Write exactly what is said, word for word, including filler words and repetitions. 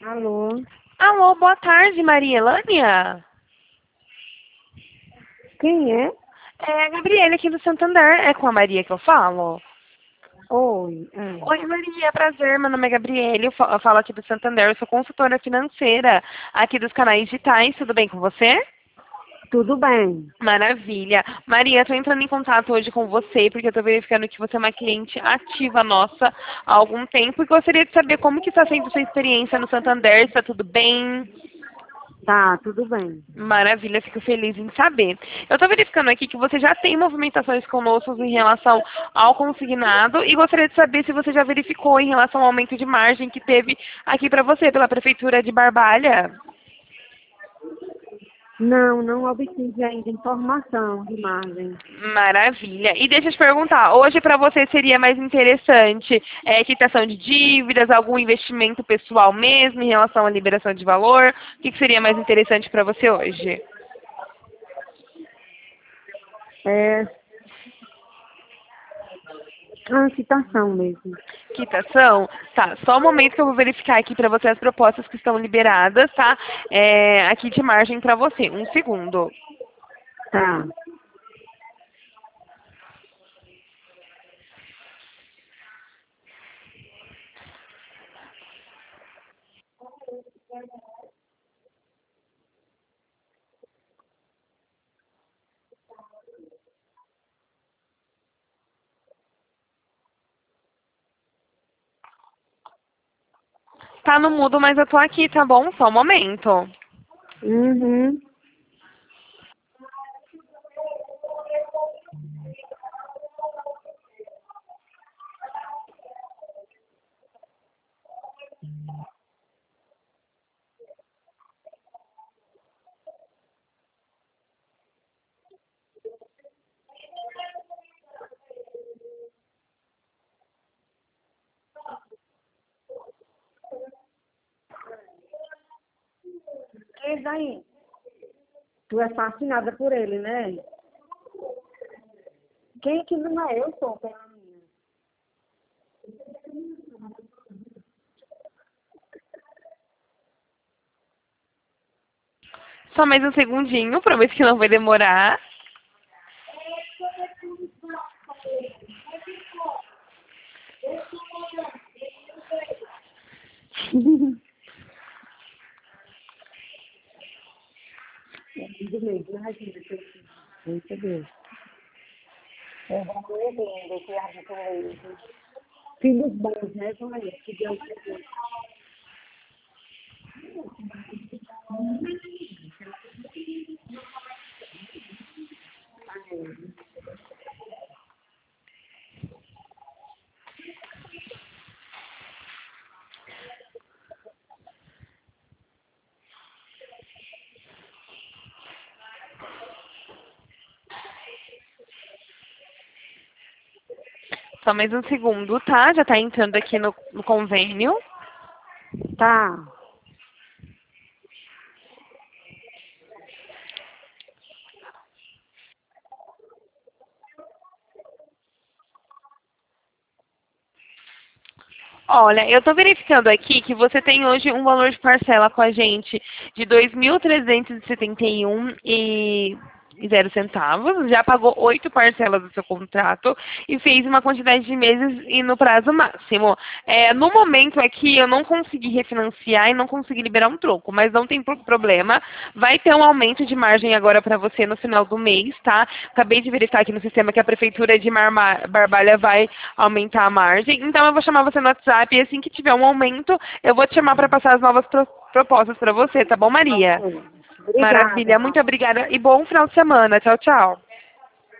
Alô? Alô, boa tarde, Maria Elânia. Quem é? É a Gabriela aqui do Santander. É com a Maria que eu falo? Oi. É. Oi, Maria, prazer. Meu nome é Gabriela. Eu fa- eu falo aqui do Santander. Eu sou consultora financeira aqui dos canais digitais. Tudo bem com você? Tudo bem? Maravilha. Maria, estou entrando em contato hoje com você porque eu estou verificando que você é uma cliente ativa nossa há algum tempo e gostaria de saber como que está sendo sua experiência no Santander. Está tudo bem? Tá, tudo bem. Maravilha, fico feliz em saber. Eu estou verificando aqui que você já tem movimentações conosco em relação ao consignado e gostaria de saber se você já verificou em relação ao aumento de margem que teve aqui para você pela Prefeitura de Barbalha. Não, não obtive ainda informação de margem. Maravilha. E deixa eu te perguntar, hoje para você seria mais interessante é, quitação de dívidas, algum investimento pessoal mesmo em relação à liberação de valor? O que, que seria mais interessante para você hoje? É uma citação mesmo. Quitação? Tá, só um momento que eu vou verificar aqui para você as propostas que estão liberadas, tá? É, aqui de margem para você. Um segundo. Tá. Tá no mudo, mas eu tô aqui, tá bom? Só um momento. Uhum. E daí? Tu é fascinada por ele, né? Quem que não é? Eu sou, pela minha. Só mais um segundinho, prometo que não vai demorar. Tudo bem, entendeu? É, vamos ver, que a gente filhos bons, né? Vamos aí, que Deus te dê. Só mais um segundo, tá? Já tá entrando aqui no, no convênio. Tá. Olha, eu estou verificando aqui que você tem hoje um valor de parcela com a gente de dois mil trezentos e setenta e um e zero centavos. Já pagou oito parcelas do seu contrato e fez uma quantidade de meses e no prazo máximo. É, no momento aqui eu não consegui refinanciar e não consegui liberar um troco, mas não tem pro- problema. Vai ter um aumento de margem agora para você no final do mês, tá? Acabei de verificar aqui no sistema que a Prefeitura de Marma- Barbalha vai aumentar a margem. Então eu vou chamar você no WhatsApp e assim que tiver um aumento, eu vou te chamar para passar as novas pro- propostas para você, tá bom, Maria? Ok. Obrigada, Maravilha, muito então. obrigada e bom final de semana. Tchau, tchau.